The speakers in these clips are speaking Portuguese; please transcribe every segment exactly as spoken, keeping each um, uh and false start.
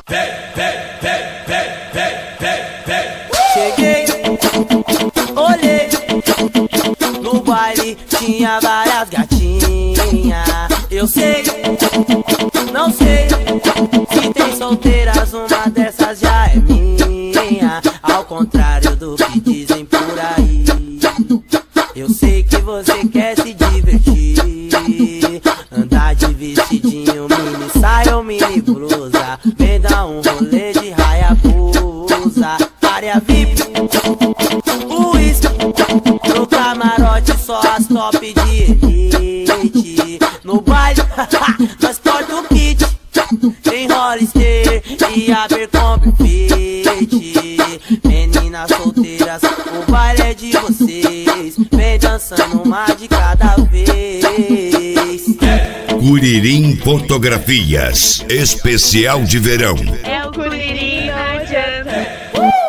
Cheguei, olhei, no baile tinha várias gatinhas. Eu sei, não sei, se tem solteiras, uma dessas já é minha. Ao contrário do que dizem por aí, eu sei que você quer se divertir, andar de vestidinho, mini saia ou mini blusa, vem dar um rolê de Hayabusa. Área V I P, uísque, no camarote só as top de elite. No baile, nós porta o kit, tem Hollister e Abercrombie Fit. Meninas solteiras, o baile é de vocês, vem dançando uma de cada vez. Curirim Fotografias, especial de verão. É o Curirim, não adianta.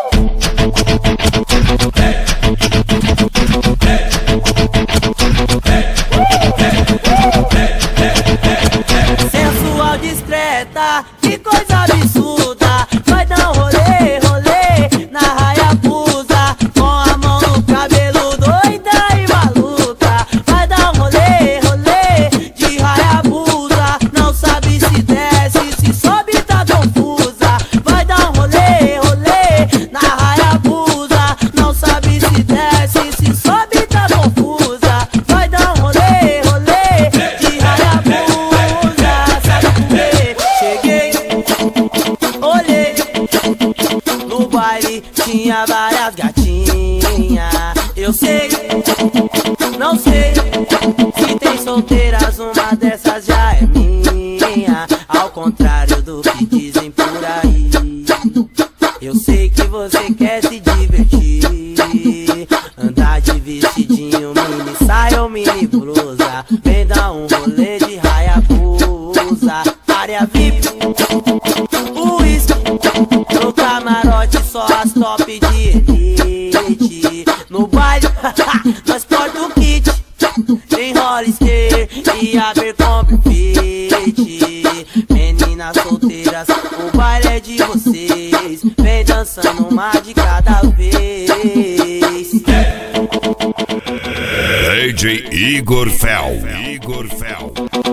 Sensual, discreta, que coisa absurda. Vai dar um rolê, rolê na Hayabusa, com a mão no cabelo, doida e maluca. Vai dar um rolê, rolê de Hayabusa, não sabe se desce, se sobe, tá confusa. Vai dar um rolê, rolê na Hayabusa, não sabe se desce, se sobe, tá confusa. Vai dar um rolê, rolê de Hayabusa, sabe por quê? Cheguei, olhei, no baile tinha várias gatinhas. Eu sei, não sei, se tem solteiras, uma dessas já é minha. Ao contrário do que dizem por aí, eu sei que você quer se divertir, andar de vestidinho, mini saia ou mini blusa, vem dar um rolê de Hayabusa. Área V I P, uísque, no camarote só as top de elite. No baile, nós porta o kit, tem Hollister e Abercrombie Fit. Meninas solteiras, o baile é de vocês, vem dançando uma de cada vez. D J Igor Fel. Igor Fel.